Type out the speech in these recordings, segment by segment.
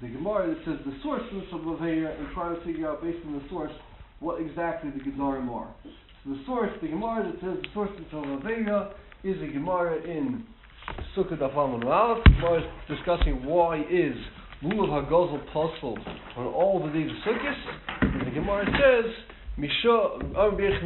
the Gemara that says the source of Mitzvah Bavera and try to figure out based on the source what exactly the Gedarim are. So the source, the Gemara that says the source of Mitzvah Bavera is a Gemara in Sukkot Daf Amud Aleph. The Gemara is discussing why is Lulav HaGozel possible on all the days of Sukkot. And the Gemara says Mishum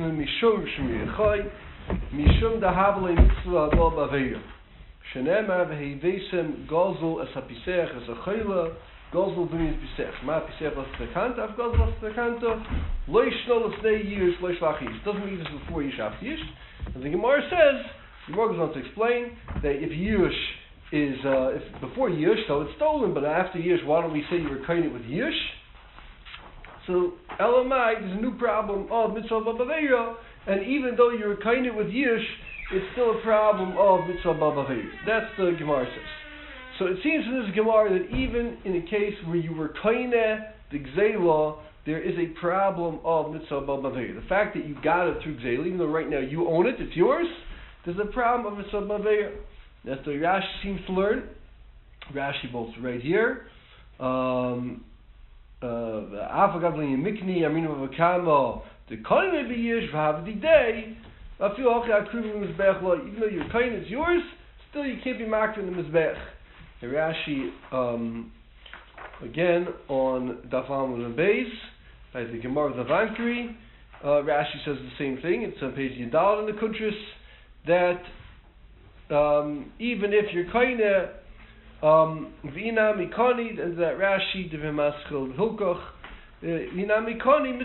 Dahavle Mitzvah Bavera. Shenema v'heivesem gozel as hapisech as a chayla gozel b'nei pisech. Ma pisech was the kanta, av gozel was the kanta. Loy shnol l'snei yish, loy shlachis. Doesn't mean this before yish after yish. And the Gemara says, the Gemara goes on to explain that if yish is if before yish, so it's stolen, but after yish, why don't we say you were kind with yish? So Elamai, there's a new problem of mitzvah b'avera, and even though you're kind with yish, it's still a problem of mitzvah b'avera. That's the Gemara says. So it seems in this Gemara that even in a case where you were kaineh the gzeila, there is a problem of mitzvah b'avera. The fact that you got it through gzeila, even though right now you own it, it's yours, there's a problem of mitzvah b'avera. That's the Rashi seems to learn. Rashi bolts right here. Afagadli mikni aminu v'kamo the kaineh b'yish v'havdi day. Even though your kain is yours, still you can't be marked in the mizbech. Rashi, again on Daf Amud Beis, by the Gemara of the Vankri, Rashi says the same thing. It's on page Yadal in the Kuntris that even if your kain v'ina mikani, and that Rashi devemaschil hilkoch. You're going to be stealing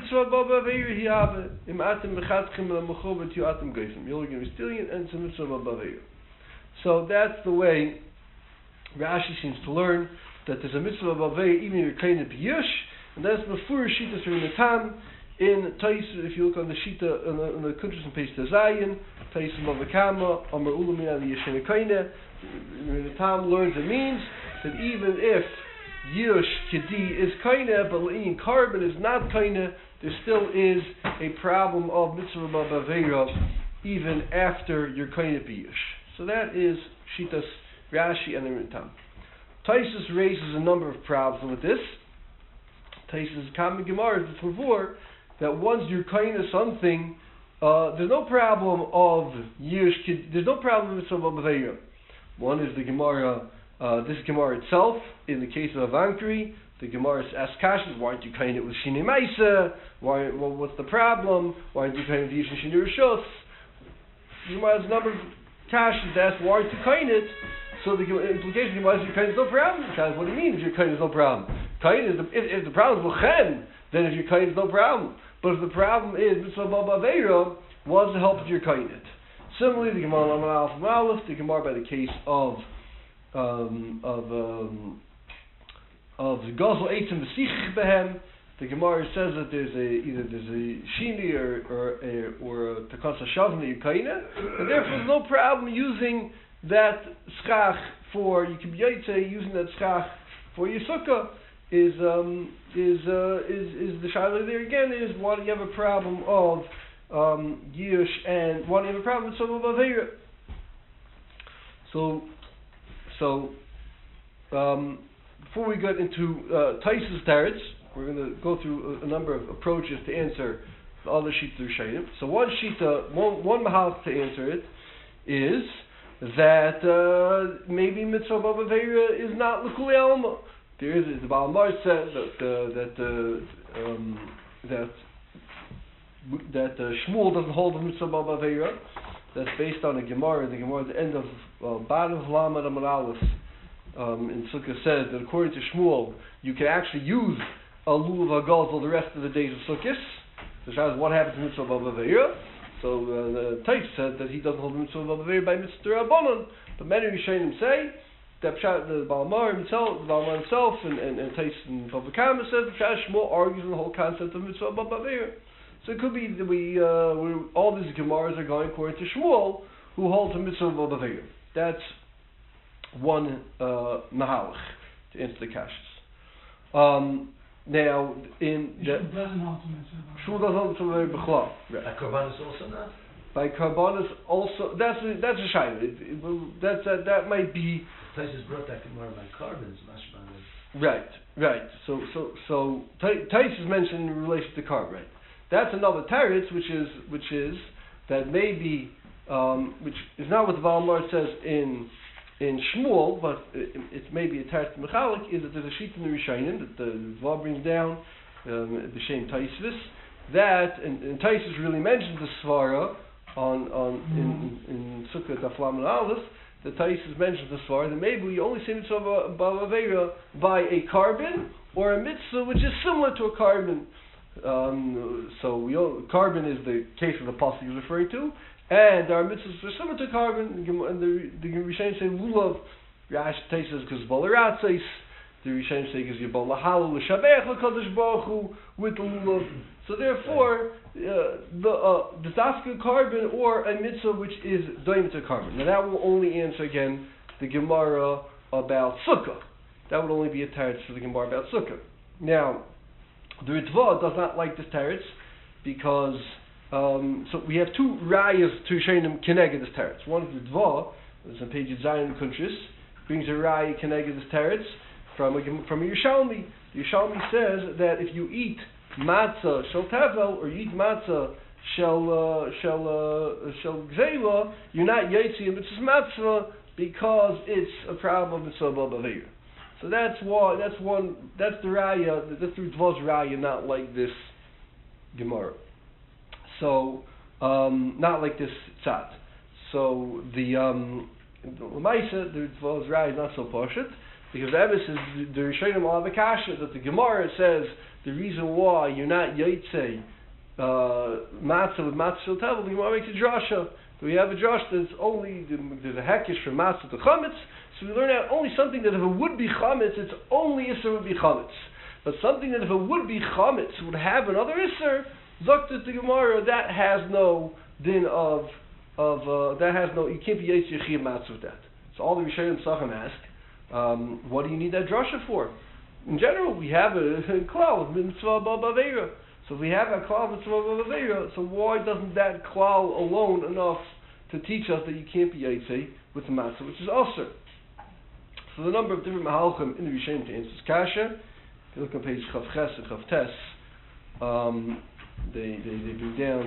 and some mitzvah b'avera. So that's the way Rashi seems to learn that there's a mitzvah b'avera even if you're kind of b'yush, and that's before Shita from the Tam in Tais. If you look on the Shita on the countries on page Tazayin, Tais Mavakama Amar Ulamin and Yeshena Kaina, the Tam learns it means that even if Yush Kedi is kaina, but Le'in Carbon is not kaina, there still is a problem of mitzvah b'avera even after your kaina b'yush. So that is Shitas Rashi and the Rintam. Taisus raises a number of problems with this. Taisus Kami Gemara is before that once you're kaina something, there's no problem of Yush Kedi, there's no problem with mitzvah b'avera. One is the Gemara. This Gemara itself, in the case of Avankri, the Gemara asks Kashas, why aren't you kind it with Shini Maisa? What's the problem? Why aren't you kind it with Yishin Shini Rishos? The Gemara has a number of Kashas that ask, why aren't you kind it? So the implication of why is your kind is no problem? Because what do you mean if your kind is no problem? Kind is if the problem is L'chen, then if your kind is no problem. But if the problem is Mitzvah B'avera, what's the help of your kind it? Similarly, the Gemara Aleph, the Gemara by the case of Gozel Eitzim V'Sichich Behem, the Gemara says that there's either a Shini or a Takasa Shavna Yukaina, and therefore there's no problem using that schach for, you can be using that schach for your sukkah. Is the shaila there again is why do you have a problem of Yush and why do you have a problem with Mitzvah B'avera? So, before we get into Taisus Teretz, we're going to go through a number of approaches to answer the other Shita Rishayim. So one Mahal to answer it is that maybe Mitzvah B'avera is not L'Kuli Alma. There is the Baal Mar said that Shmuel doesn't hold the Mitzvah B'avera. That's based on a Gemara. The Gemara at the end of bottom of Lamed Amud Aleph in Sukkah says that according to Shmuel, you can actually use a lulav hagozel the rest of the days of Sukkot. So shows what happens to mitzvah b'avera. So the Tais said that he doesn't hold mitzvah b'avera by mitzvah rabbanon. But many Rishonim say that the Baal Mar himself, and Tais and Bava Kama says that Shmuel argues on the whole concept of mitzvah b'avera. So it could be that all these Gemaras are going according to Shmuel, who holds a mitzvah b'avera. That's one mahalach to answer the kashas. Now, in the Shmuel doesn't hold mitzvah b'avera b'chlal. By Karbanis also not. By Karbanis also, that's a shayla. That might be. Taisus brought that Gemara by Karbanis, right. Right. So Tais is mentioned in relation to carbon. Right. That's another teretz, which is that maybe which is not what the Valmar says in Shmuel, but it's maybe a teretz mechalik, is that there's a sheet in the Rishonim that the Val brings down b'shem Taisvis that and Taisus really mentions the svara in Sukkot Aflam and Aleph. The Taisus mentions the svara that maybe we only say mitzvah b'avera by a carbon or a mitzvah which is similar to a carbon. Carbon is the case of the pasuk he's referring to, and our mitzvahs are similar to carbon. And the Rishonim say lulav. Rashi Taisus because bolaratzis. The Rishonim say because you bol lahalu l'shabech l'kadosh baruch hu with the lulav. So therefore, the dafka carbon or a mitzvah which is doim to carbon. Now that will only answer again the Gemara about sukkah. That would only be a teretz for the Gemara about sukkah. Now, the Ritva does not like this teretz because so we have two rayas to Rishonim keneged this teretz. One is Ritva, it's on page Zion Kuntrus, brings a raya keneged this teretz from a Yerushalmi. The Yerushalmi says that if you eat matzah shel tevel, or you eat matzah shel gzeila, you're not yotzi in mitzvah matzah because it's a problem of mitzvah b'avera. So that's the raya. That's the Ritva's raya, not like this Gemara. So not like this tzad. So the Lamaisa, the Ritva's raya is not so pashut because the Emes is the Rishonim al Avakasha that the Gemara says. The reason why you're not Yaitse matzah with matzah shel tevel, the Gemara makes a drasha. So we have a drasha that's only there's a hekesh from matzah to chametz. So we learn out only something that if it would be chametz, it's only isser would be chametz. But something that if it would be chametz would have another isser. Zokta to Gemara that has no din of that has no, you can't be Yaitse Yechiyah matzah with that. So all the Rishonim Sachem ask, what do you need that drasha for? In general, we have a klal of mitzvah b'avera. So if we have a klal of mitzvah b'avera, so why doesn't that klal alone enough to teach us that you can't be yaitse with the matzah, which is also? So the number of different mahalchim in the Rishonim to answer this kasha. If you look on page Chav Ches and Chav Tes, they bring down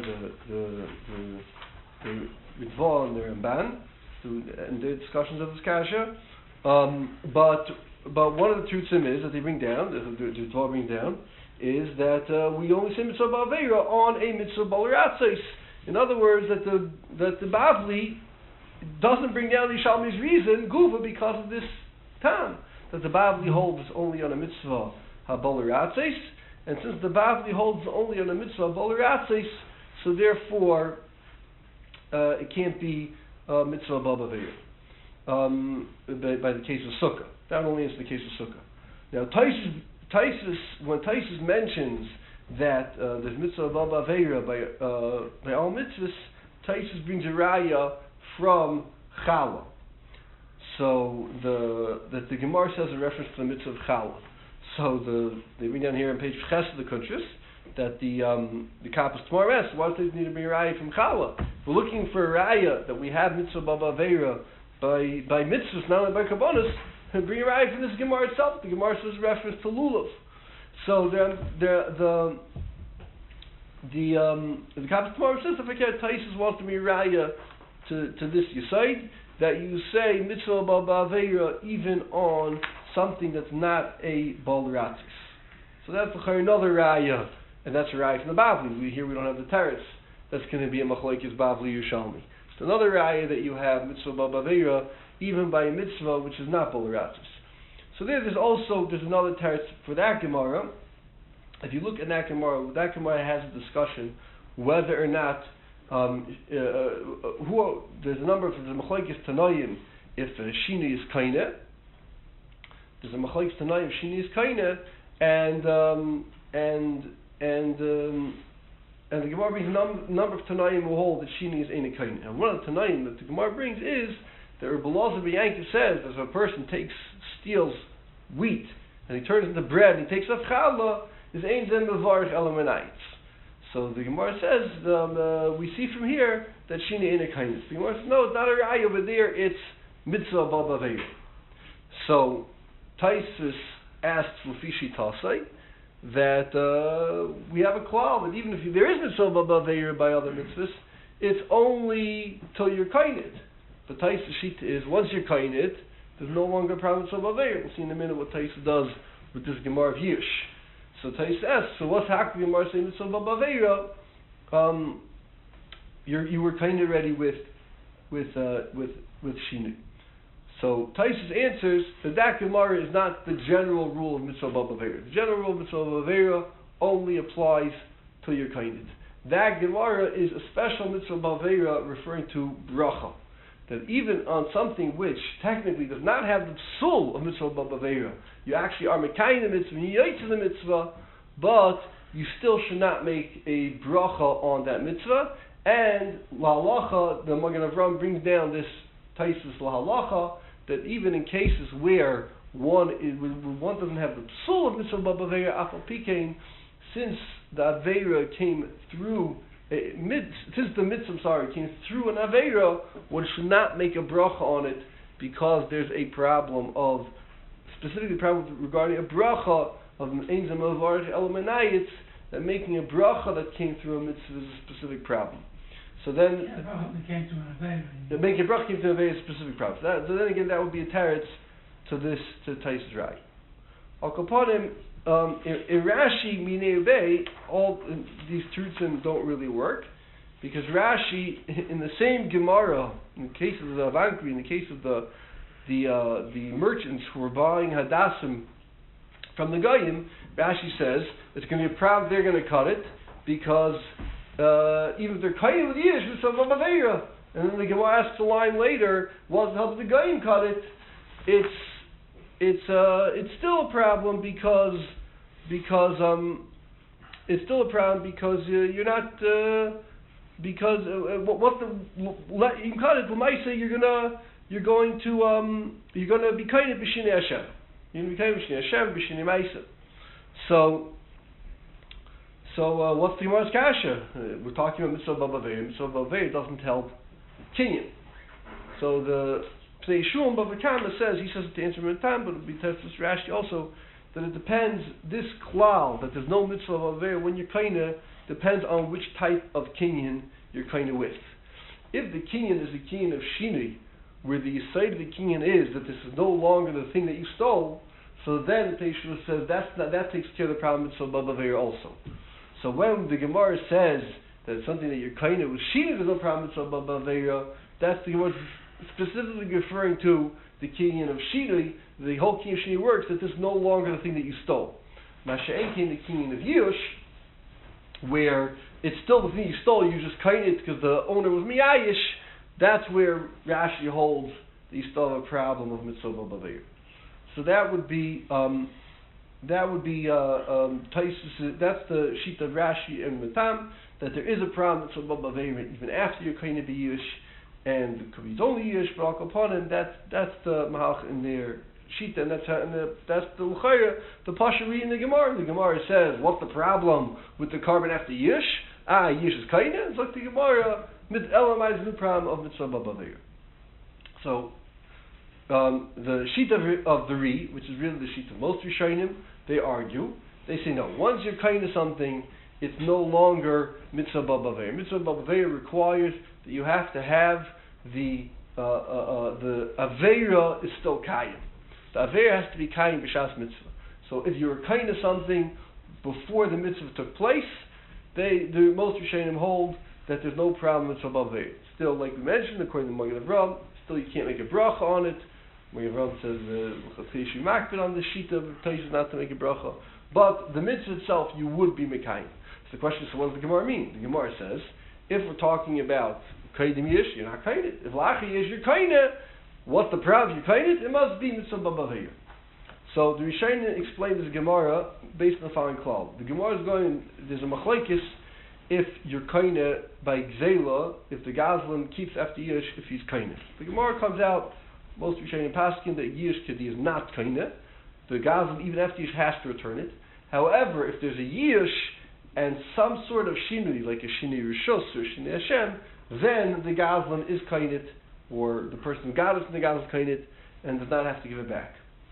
the Ritva and the Ramban and the discussions of this kasha. But one of the truths is that they bring down, the Ritva brings down, is that we only say mitzvah b'avera on a mitzvah b'aleratzos. In other words, that the Bavli doesn't bring down the Yishalmi's reason, Guva, because of this tam. That the Bavli holds only on a mitzvah b'aleratzos, and since the Bavli holds only on a mitzvah b'aleratzos, so therefore it can't be mitzvah b'avera. By the case of sukkah. That only is the case of sukkah. Now, when Taisus mentions that there's mitzvah b'avera by all mitzvahs, Taisus brings a raya from challah. So that the Gemara says a reference to the mitzvah of challah. So they bring down here on page Ches of the Kuntrus that the Kappas Tmares, why does it need to bring a raya from challah? We're looking for a raya that we have mitzvah b'avera by mitzvahs, not only by kabbanos, and bring a raya from this Gemara itself. The Gemara says reference to lulav. So the Kappas Tmares says if Taisus wants to be a raya to this yisaid, that you say mitzvah b'avera even on something that's not a balratis. So that's another raya, and that's a raya from the Bavli. Here we don't have the teretz. That's going to be a machlokes Bavli Yerushalmi. It's another raya that you have mitzvah b'avera even by a mitzvah which is not balratis. So there's another teretz for that Gemara. If you look at that Gemara has a discussion whether or not there's a number of the machlokes Tanoim if Shini is kaineh. There's a machlokes Tanoim if Shini is kaineh, and the Gemara brings a number of Tanoim who hold that Shini is ain't kaineh. And one of the Tanoim that the Gemara brings is that Rabbi Elazar ben Yankiv says that if a person steals wheat and he turns it into bread and he takes off challah, is ein zen mevarich elamanayitz. So the Gemara says, we see from here that Shini ain't kaineh. The Gemara says, no, it's not a raya over there, it's mitzvah b'avera. So Taisus asks Lufishi Tasai that we have a klal that even if there is mitzvah b'aveira by other mitzvahs, it's only till you're kainit. The Taisa sheet is once you're kainit, there's no longer a problem with mitzvah b'aveira. We'll see in a minute what Taisa does with this Gemara of Hirsch. So Taisa asks, so what's happening in Gemara saying mitzvah b'aveira? You were kainit already with shinu. So Taisus answers that Gemara is not the general rule of mitzvah b'aveira. The general rule of mitzvah b'aveira only applies to your kainit. That Gemara is a special mitzvah b'aveira referring to bracha. That even on something which technically does not have the psul of mitzvah b'aveira, you actually are mekayim the mitzvah, you yaitz the mitzvah, but you still should not make a bracha on that mitzvah. And lahalacha, the Magen Avraham brings down this Taisus lahalacha, that even in cases where one doesn't have the psul of mitzvah b'aveira afal pikein, since the aveira came through since the mitzvah came through an aveira, one should not make a bracha on it because there's a problem of specifically a problem regarding a bracha of ein zamavar elamanayitz, that making a bracha that came through a mitzvah is a specific problem. So then, making a bracha came to a very specific problem. So then again, that would be a teretz to Taisus Rai. Al Kapanim, in Rashi Minei Bay, all these truths don't really work, because Rashi in the same Gemara, in the case of the Avankri, in the case of the merchants who were buying hadassim from the Goyim, Rashi says it's going to be a problem. They're going to cut it because. Even if they're kayin with Yish, with some B'aveira, and then the Gemara asks a line later, what's how did the Goyim cut it? It's still a problem because you're not because what the you can cut it. L'maisa you're going to be kayin b'shinei Hashem. You're going to be kayin b'shinei Hashem b'shinei Maisa. So what's the Gemara's kasha? We're talking about mitzvah b'aveira. Mitzvah b'aveira doesn't help kinyan. So the Pnei Shum Bava Kama says, he says it to answer Mentam, but it would be Tefus Rashi also, that it depends, this klal, that there's no mitzvah b'aveira when you're kaina, depends on which type of kinyan you're kaina with. If the kinyan is the kinyan of shinui, where the side of the kinyan is that this is no longer the thing that you stole, so then the Pnei Shum says that takes care of the problem mitzvah b'aveira also. So when the Gemara says that it's something that you're kind of with Shina, there's no problem with b'aveira, that's the Gemara specifically referring to the kinyan of Shina. The whole kinyan of Shina works that this is no longer the thing that you stole. Masha'en came the kinyan of Yush, where it's still the thing you stole, you just kind it because the owner was miyayish. That's where Rashi holds that you still have a problem of mitzvah b'aveira. So that would be Taisus. That's the sheet of Rashi and Matam, that there is a problem with mitzvah b'aveira even after you're kind of Yush, and it could be only Yush, but Al Kapanim, that's the Mahach in their sheet, and that's the L'chayra, the Pashari in the Gemara. The Gemara says, what's the problem with the carbon after Yush? Yush is kind of. It's like the Gemara mit elamais the problem of mitzvah b'aveira. So the sheet of the Ri, which is really the sheet of most Rishonim, they argue. They say no. Once you're kind of something, it's no longer mitzvah b'aveira. Mitzvah b'aveira requires that you have to have the aveira is still kayim. The aveira has to be kayim b'shas mitzvah. So if you were kind of something before the mitzvah took place, the most Rishonim hold that there's no problem with mitzvah b'aveira. Still, like we mentioned, according to Magen Avraham, still you can't make a bracha on it. Magen Avraham says makbid on the sheet of Taisus not to make a bracha, but the mitzvah itself you would be mekayim. So the question is, so what does the Gemara mean? The Gemara says, if we're talking about kaidim yish, you're not kainit. If lachi yish, you're kainit. What's the problem? You're kainit. It must be mitzvah b'aveira. So the Rishonim explains this Gemara based on the following klal. The Gemara is going. There's a machlekes if you're kainit by gzela, if the gazlan keeps after yish, if he's kainit. The Gemara comes out. Most Rishonim paskin that yish kedi is not kainit. The gazlan even after yish has to return it. However, if there's a yish and some sort of shinui, like a shinui rishos or shinui Hashem, then the gazlan is kainit, or the person who got it from the gazlan is kainit, and does not have to give it back.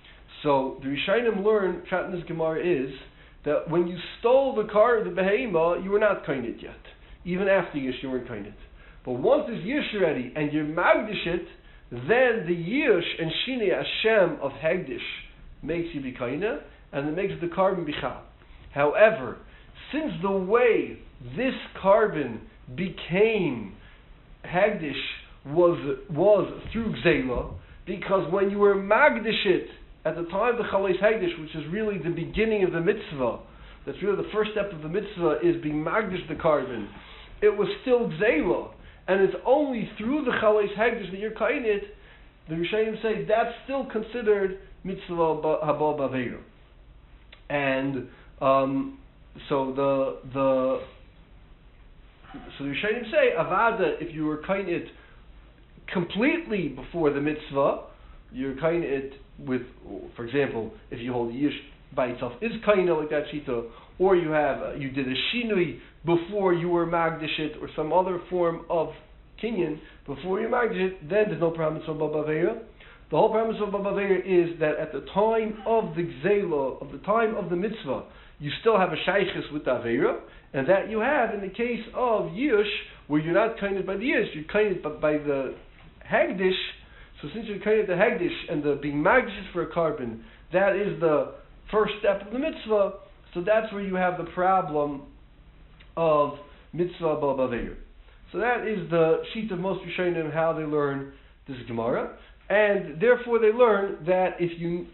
So the Rishonim learn, Pshat in this Gemara is, that when you stole the behema, you were not kainit yet. Even after Yish, you weren't kainit. But once there's Yish already, and you're magdish it, then the Yish and Shinei Hashem of Hegdish makes you be kainit, and it makes the carbon bichal. However, since the way this carbon became Hegdish was through Gzela, because when you were magdish it, at the time of the Chalais Hegdish, which is really the beginning of the mitzvah, that's really the first step of the mitzvah, is being magdish the carbon, it was still Gzela. And it's only through the Chalais Hegdish that you're kainit. The Rishonim say that's still considered mitzvah haba b'aveira. And so the Rishonim say avada, if you were kainit completely before the mitzvah, you're kainit with, for example, if you hold Yish by itself is kainit like that shita, or you did a shinui before you were magdishit, or some other form of kinyan before you magdishit, then there's no problem with Baba. The whole premise of Baba is that at the time of the gzela, of the time of the mitzvah, you still have a shaykhis with the Aveira, and that you have in the case of Yish, where you're not kainit by the Yish, you're kainit by the Hagdish. So since you're kainit the Hagdish and the being magdish for a carbon, that is the first step of the mitzvah. So that's where you have the problem of mitzvah b'aveir. So that is the sheet of most Rishonim how they learn this Gemara, and therefore they learn that if you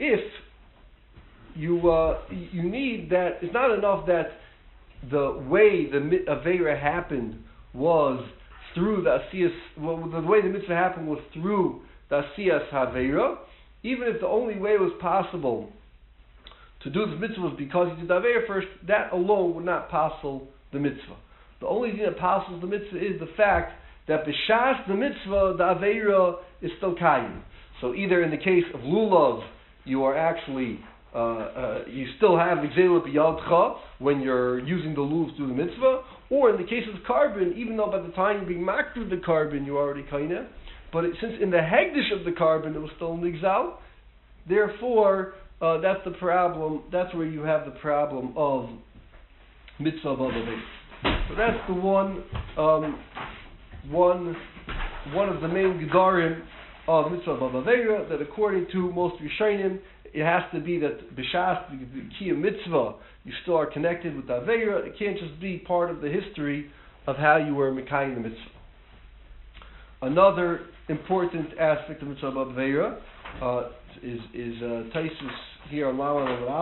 need that, it's not enough that the way the aveira happened was through the asiyas. Well, the way the mitzvah happened was through the asiyas haveira. Even if the only way was possible to do this mitzvah was because you did the aveira first, that alone would not passel the mitzvah. The only thing that passels the mitzvah is the fact that b'shas the mitzvah, the aveira is still kayin. So either in the case of lulav, you are actually you still have gzela b'yadcha when you're using the lulav to do the mitzvah, or in the case of carbon, even though by the time you're being makriv the carbon, you're already kaina, but since in the hegdish of the carbon it was still nigzal, therefore that's the problem. That's where you have the problem of mitzvah b'avei. So that's the one of the main gedarim of mitzvah b'aveira, that according to most Rishonim, it has to be that b'shas the key mitzvah, you still are connected with the aveira. It can't just be part of the history of how you were mekayim the mitzvah. Another important aspect of mitzvah b'aveira is Taisus here on Laman and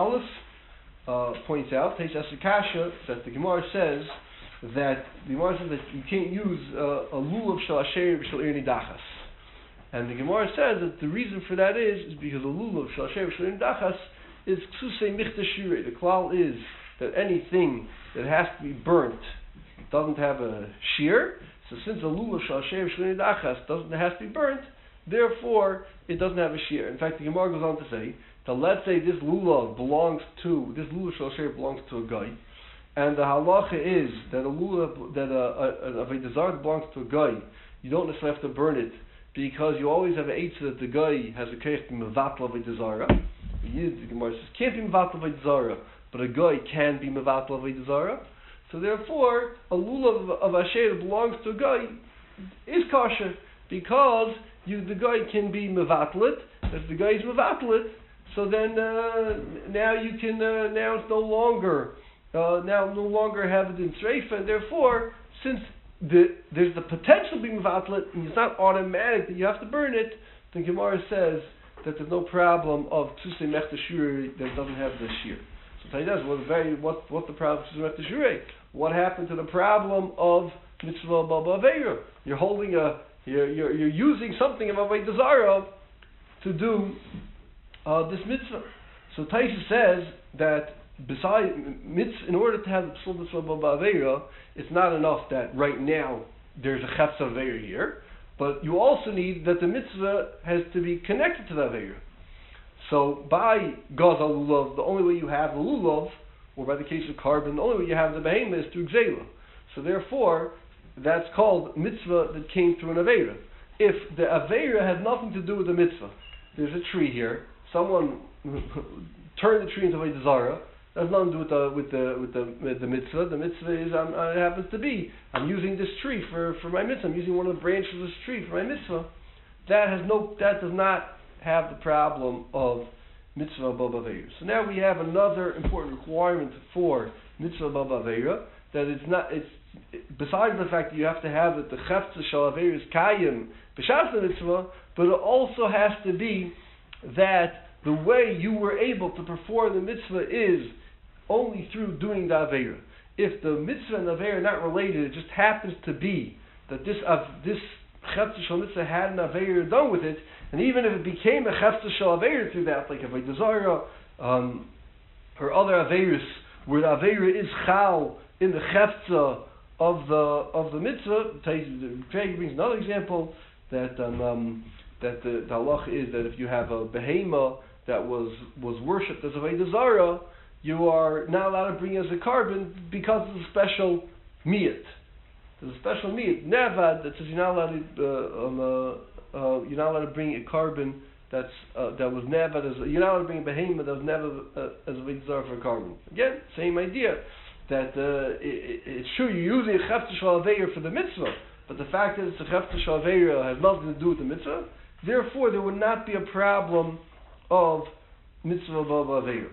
Aleph points out, Taisus Akasha, that the Gemara says that you can't use a lulav shel asher shel ir nidachas, and the Gemara says that the reason for that is because a lulav shel asher shel ir nidachas is ksusei michta shirei. The klal is that anything that has to be burnt doesn't have a shear. So since a lulav shel asher shel ir nidachas has to be burnt, therefore it doesn't have a shear. In fact, the Gemara goes on to say that let's say this lulav shel asher belongs to a guy. And the halacha is that a lulav, that a avodah zarah belongs to a guy, you don't necessarily have to burn it, because you always have an eitzah that the guy has a keich to be mevatel avodah zarah. The Gemara says can't be mevatel avodah zarah, but a guy can be mevatel avodah zarah. So therefore, a lulav of asher that belongs to a guy is kosher, because the guy can be mevatel it. If the guy is mevatel it, so then now you can now it's no longer. Now no longer have it in Sreifa, and therefore, since there's the potential to be mevatlet, and it's not automatic that you have to burn it, the Gemara says that there's no problem of Tusei Mechta Shurei that doesn't have the shear. So Taidas, what's the problem of Tusei Mechta Shurei? What happened to the problem of Mitzvah B'Aveira? You're holding you're using something of Avodah Zarah to do this mitzvah. So Taisa says that besides in order to have the psul mitzvah b'aveira, it's not enough that right now there's a chetz aveira here, but you also need that the mitzvah has to be connected to the aveira. So by gaz lulav, the only way you have the lulav, or by the case of carbon, the only way you have the behemoth is through gzela. So therefore, that's called mitzvah that came through an aveira. If the aveira has nothing to do with the mitzvah, there's a tree here. Someone turn the tree into a zara. That has nothing to do with the mitzvah. The mitzvah is it happens to be I'm using this tree for my mitzvah. I'm using one of the branches of this tree for my mitzvah. That does not have the problem of mitzvah b'aveira. So now we have another important requirement for mitzvah b'aveira, that besides the fact that you have to have that the chefza shel aveira is kayim b'shas the mitzvah, but it also has to be that the way you were able to perform the mitzvah is only through doing the aveira. If the mitzvah and the aveira are not related, it just happens to be that this chefza shel mitzvah had an aveira done with it, and even if it became a chefza shel aveira through that, like a zara or other aveiras, where the aveira is chal in the chefza of the mitzvah, the Craig brings another example that the halacha is that if you have a behema that was worshipped as a Avodah Zarah, you are not allowed to bring as a carbon because of the special miyat. There's a special miyat, nevad, that says you're not allowed to bring a carbon that was nevad, you're not allowed to bring a behema that was nevad as a Avodah Zarah for a carbon. Again, same idea, that it's true you're using a chefza shel aveira for the mitzvah, but the fact that it's a chefza shel aveira has nothing to do with the mitzvah. Therefore, there would not be a problem of mitzvah b'aveira.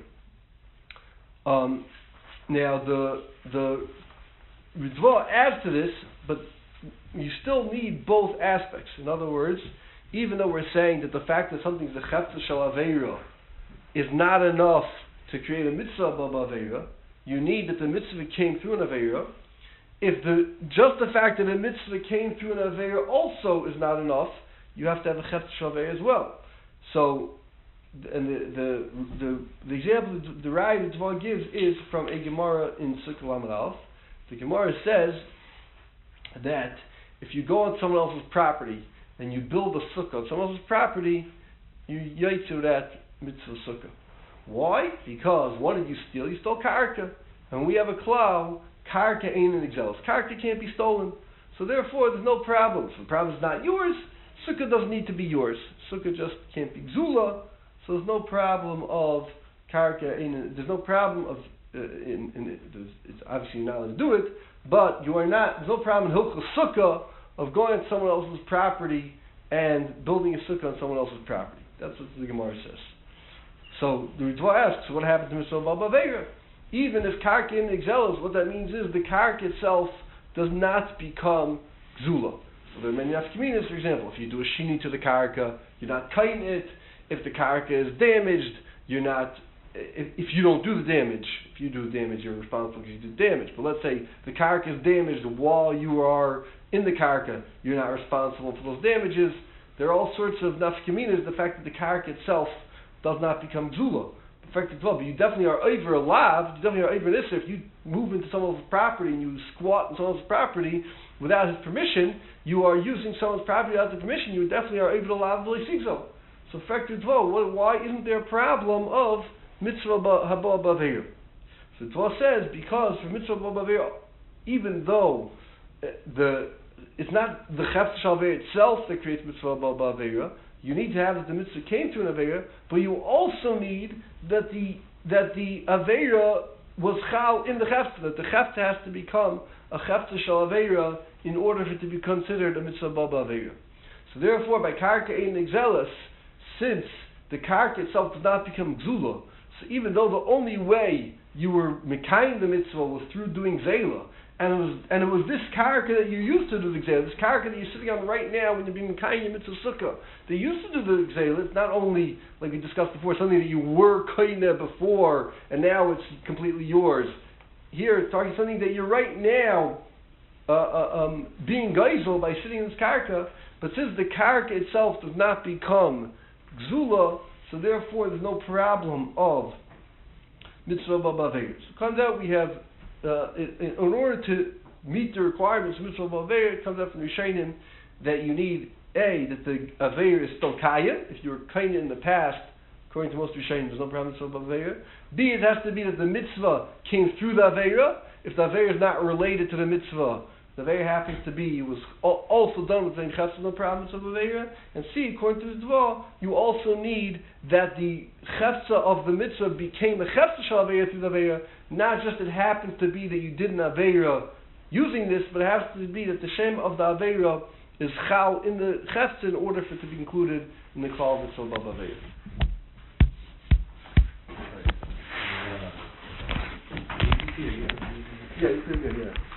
Now the Ritva adds to this, but you still need both aspects. In other words, even though we're saying that the fact that something is a chefza shel aveira is not enough to create a mitzvah b'aveira, you need that the mitzvah came through an aveira. If just the fact that a mitzvah came through an aveira also is not enough, you have to have a chefza shel aveira as well. So, and the example the Raya the Dvar gives is from a Gemara in Sukkah Lamed Aleph. The Gemara says that if you go on someone else's property and you build a sukkah on someone else's property, you yaitzu that mitzvah sukkah. Why? Because what did you steal? You stole karka. And we have a klal, karka ain't an exelos. Karka can't be stolen. So therefore there's no problem. If the problem is not yours, sukkah doesn't need to be yours. Sukkah just can't be gzula. So there's no problem of karka. There's no problem of it's obviously you're not allowed to do it, but there's no problem in hilchos sukkah of going on someone else's property and building a sukkah on someone else's property. That's what the Gemara says. So the Ritva asks, what happens to mitzvah b'aveira? Even if karka in exelos, what that means is the karka itself does not become gzula. So there are many nafkaminas. For example, if you do a shini to the karka, you're not cutting it. If the karka is damaged, you're not. If you don't do the damage, if you do the damage, you're responsible because you do damage. But let's say the karka is damaged while you are in the karka, you're not responsible for those damages. There are all sorts of nafkaminas. The fact that the karka itself does not become gzula. The fact that but you definitely are over a lav. You definitely are over this. If you move into someone else's property and you squat on someone else's property without his permission, you are using someone's property without the permission. You definitely are over the lav v'leisizo. So factor 12, why isn't there a problem of mitzvah haba b'aveira? So Tva says, because for mitzvah haba b'aveira, even though it's not the chefza shel aveira itself that creates mitzvah haba b'aveira, you need to have that the mitzvah came through an aveira, but you also need that the aveira was chal in the chefza, that the chefza has to become a chefza shel aveira in order for it to be considered a mitzvah haba b'aveira. So therefore, by karka ein exelos, since the karka itself does not become gzula, so even though the only way you were mekayim the mitzvah was through doing zela, and it was this karka that you used to do the zela, this karka that you're sitting on right now when you're being mekayim your mitzvah sukkah, they used to do the zela. It's not only, like we discussed before, something that you were kaina before, and now it's completely yours. Here, it's talking something that you're right now being geisel by sitting in this karka, but since the karka itself does not become gzula, so therefore there's no problem of mitzvah b'aveira. So it comes out we have, in order to meet the requirements of mitzvah b'aveira, it comes out from Rishonim that you need A, that the aveira is still kaya. If you were kaya in the past, according to most Rishonim, there's no problem with mitzvah b'aveira. B, it has to be that the mitzvah came through the aveira. If the aveira is not related to the mitzvah, the Aveira happens to be you was also done with the Chefza, no problems of Aveira, and C, according to the Dvar, you also need that the Chefza of the mitzvah became a Chefza Shal Aveira through the Aveira, not just it happens to be that you did an Aveira using this, but it has to be that the Shem of the Aveira is Chal in the Chefza in order for it to be included in the Klal Mitzvah of Aveira. Yeah, you could, yeah.